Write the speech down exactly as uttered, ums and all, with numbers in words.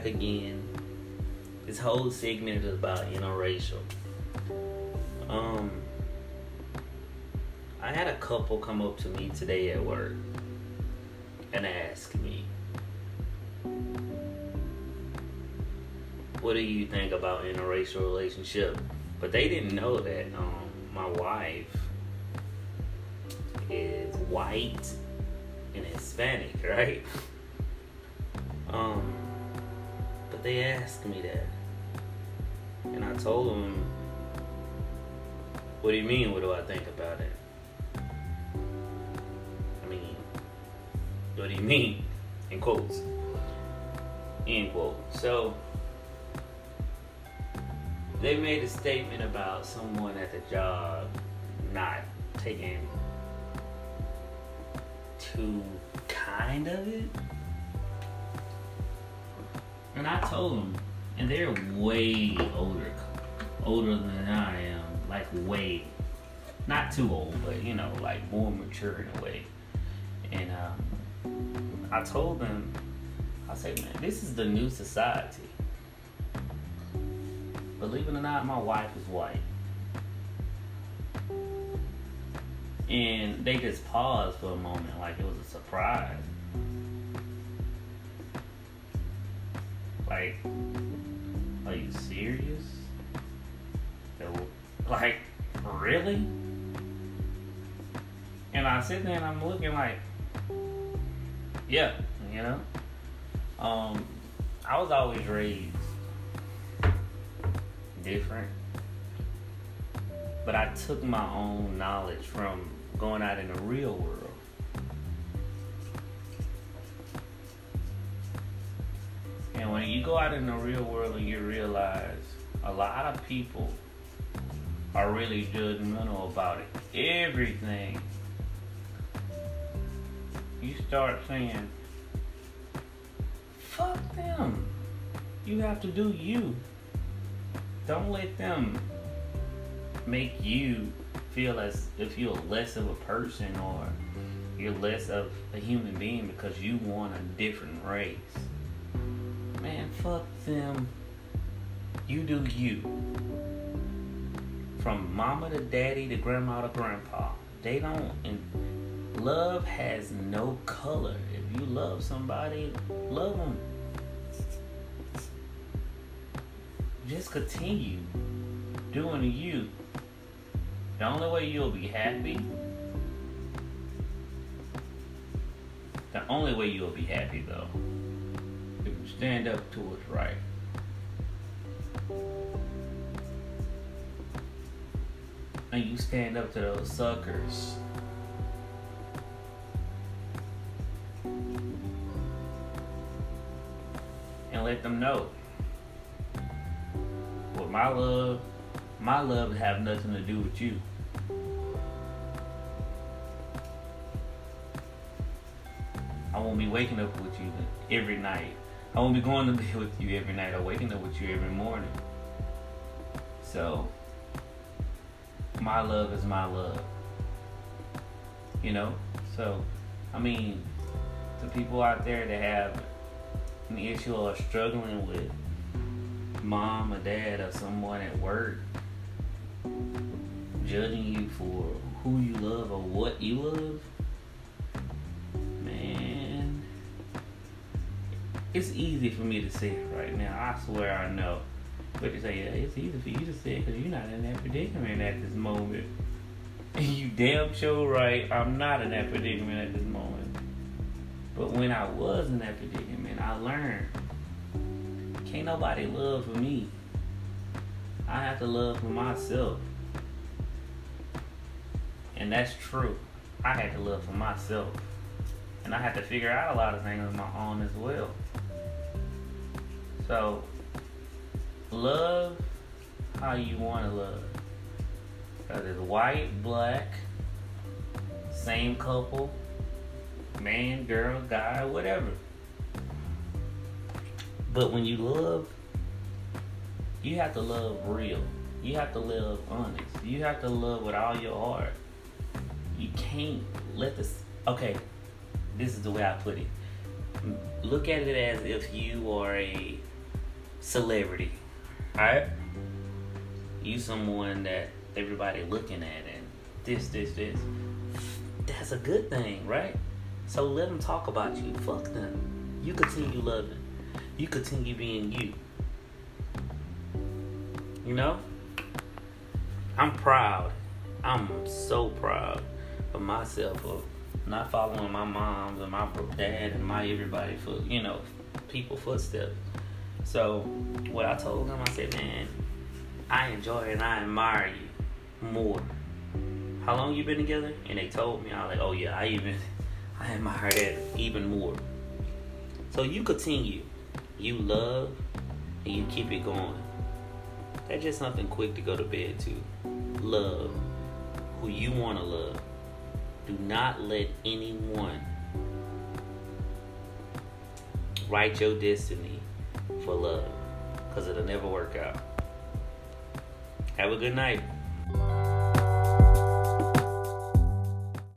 back again. This whole segment is about interracial. Um, I had a couple come up to me today at work and ask me, what do you think about interracial relationship? But they didn't know that um, my wife is white and Hispanic, right? Um, but they asked me that, and I told them, what do you mean, what do I think about it? I mean, what do you mean? In quotes. End quote. So, they made a statement about someone at the job not taking too kind of it. And I told them, and they're way older, older than I am, like way, not too old, but you know, like more mature in a way. And um, I told them, I said, man, this is the new society. Believe it or not, my wife is white. And they just paused for a moment like it was a surprise. Like, are you serious? Like, really? And I sit there and I'm looking like, yeah, you know? Um, I was always raised different, but I took my own knowledge from going out in the real world. And when you go out in the real world and you realize a lot of people are really judgmental about it, everything, you start saying, fuck them. You have to do you. Don't let them make you feel as if you're less of a person or you're less of a human being because you want a different race. Man, fuck them. You do you. From mama to daddy to grandma to grandpa. They don't... And love has no color. If you love somebody, love them. Just continue doing you. The only way you'll be happy, the only way you'll be happy though, if you stand up to what's right. And you stand up to those suckers. And let them know. With my love, my love have nothing to do with you. I won't be waking up with you every night. I won't be going to bed with you every night or waking up with you every morning. So, my love is my love. You know? So, I mean, the people out there that have an issue or struggling with mom or dad or someone at work judging you for who you love or what you love, man, it's easy for me to say it right now. I swear I know. But you say, yeah, it's easy for you to say it because you're not in that predicament at this moment. And you damn sure right, I'm not in that predicament at this moment. But when I was in that predicament, I learned can't nobody love for me. I have to love for myself. And that's true. I had to love for myself. And I had to figure out a lot of things on my own as well. So, love how you want to love. Because it's white, black, same couple, man, girl, guy, whatever. But when you love, you have to love real. You have to love honest. You have to love with all your heart. You can't let this... Okay, this is the way I put it. Look at it as if you are a celebrity, alright? You someone that everybody looking at and this, this, this. That's a good thing, right? So let them talk about you. Fuck them. You continue loving. You continue being you. You know? I'm proud. I'm so proud of myself of not following my mom's and my dad and my everybody for, you know, people footsteps. So what I told them, I said, man, I enjoy and I admire you more. How long you been together? And they told me, I was like, oh yeah, I even, I admire that even more. So you continue. You love and you keep it going. That's just something quick to go to bed to. Love who you want to love. Do not let anyone write your destiny for love, because it'll never work out. Have a good night.